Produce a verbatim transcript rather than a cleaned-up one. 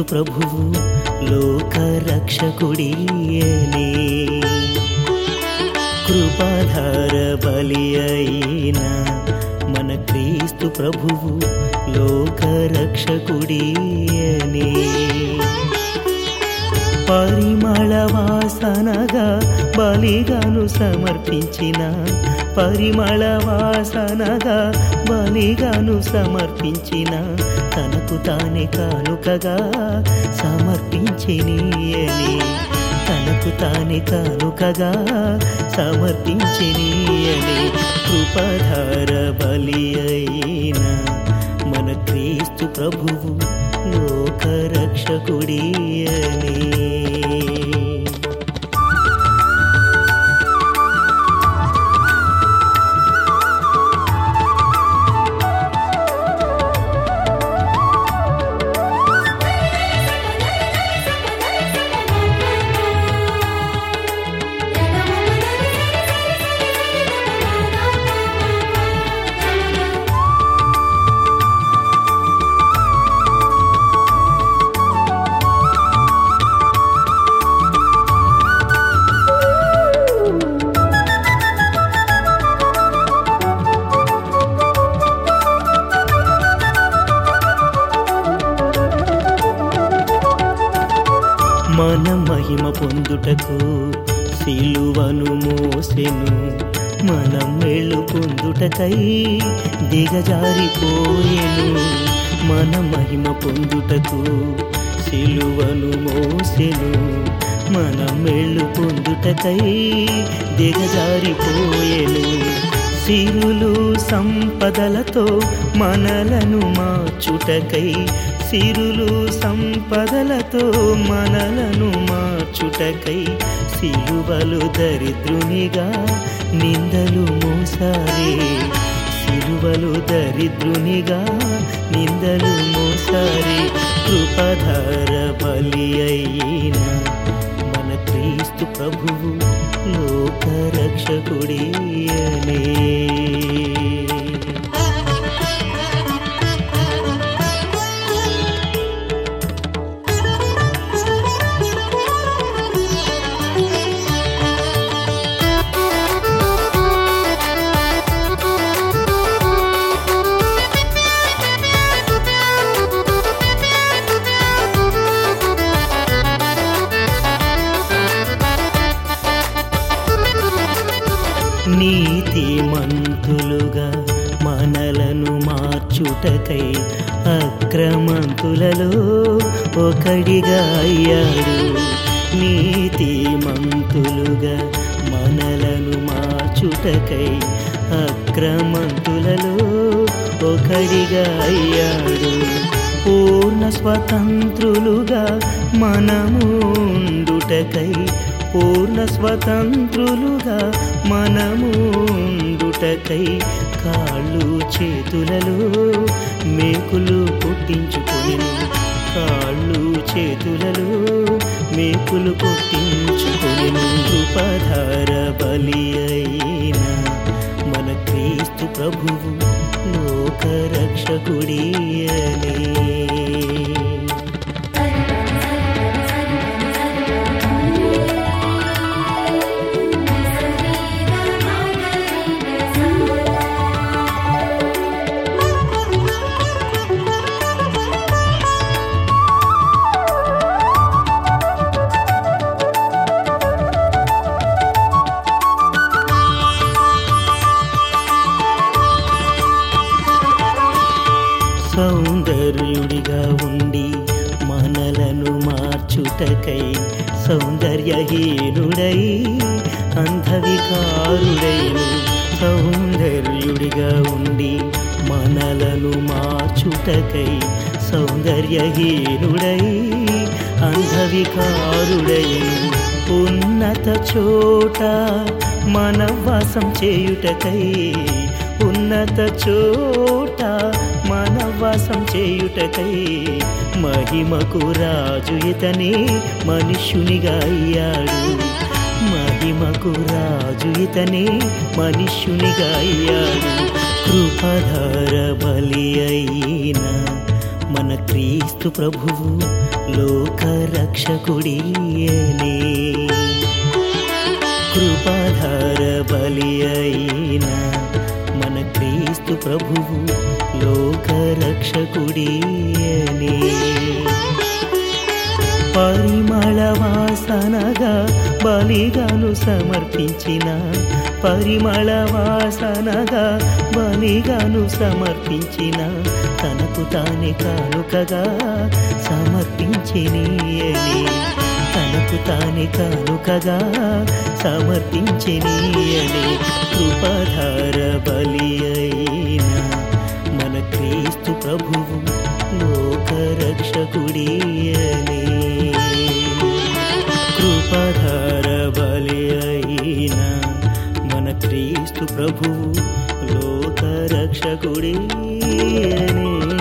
ప్రభువు లోక రక్షకుడియనే కృపాధార బలి అయిన మన క్రీస్తు ప్రభువు లోక రక్షకుడియనే పరిమళ వాసనగా బలిగాను సమర్పించిన పరిమళ వాసనగా బలిగాను సమర్పించిన తనకు తానే కానుకగా సమర్పించినీయని తనకు తానే కానుకగా సమర్పించినీయని కృపాధార బలి అయిన మన క్రీస్తు ప్రభువు లోక రక్షకుడియనే మన మహిమ పొందుటకు సిలువను మోసెను మనం మేలు పొందుటకై దిగజారిపోయెను మన మహిమ పొందుటకు సిలువను మోసెను మనం మేలు పొందుటకై దిగజారిపోయెను సిరులు సంపదలతో మనలను మార్చుటకై సిరులు సంపదలతో మనలను మార్చుటకై సిలువలు దరిద్రునిగా నిందలు మోసారే సిలువలు దరిద్రునిగా నిందలు మోసారే కృపాధార బలి అయిన మన క్రీస్తు ప్రభువు లోక రక్షకుడియనే నీతిమంతులుగా మనలను మార్చుటకై అక్రమంతులలో ఒకడిగా అయ్యాడు నీతిమంతులుగా మనలను మార్చుటకై అక్రమంతులలో ఒకడిగా అయ్యాడు పూర్ణ స్వతంత్రులుగా మనము ఉండుటకై పూర్ణ స్వతంత్రులుగా మనము ఉండుటకై కాళ్ళు చేతులలో మేకులు కొట్టించుకొనెను కాళ్ళు చేతులలో మేకులు కొట్టించుకొనెను కృపాధార బలి అయిన మన క్రీస్తు ప్రభువు లోక రక్షకుడియనే సౌందర్యుడిగా ఉండి మనలను మార్చుటకై సౌందర్యహీనుడై అంధవికారుడైను సౌందర్యుడిగా ఉండి మనలను మార్చుటకై సౌందర్యహీనుడై అంధవికారుడైను ఉన్నత చోట మన వాసం చేయుటకై ఉన్నత చోట మన వాసం చేయుటకై మహిమకు రాజు ఇతనే మనుష్యునిగా అయ్యాడు మహిమకు రాజు ఇతనే మనుష్యునిగా అయ్యాడు కృపాధార బలి అయిన మన క్రీస్తు ప్రభువు లోక రక్షకుడియనే. కృపాధార బలి అయిన మన క్రీస్తు ప్రభువు లోక రక్షకుడియనే. పరిమళ వాసనగా బలిగాను సమర్పించిన పరిమళ వాసనగా బలిగాను సమర్పించిన తనకు తానే కానుకగా సమర్పించినీయని తనకు తానే కానుకగా సమర్పించినీయని. కృపాధార బలి అయిన మన క్రీస్తు ప్రభువు లోక రక్షకుడియనే. కృపాధార బలి అయిన మన క్రీస్తు ప్రభువు లోక రక్షకుడియనే.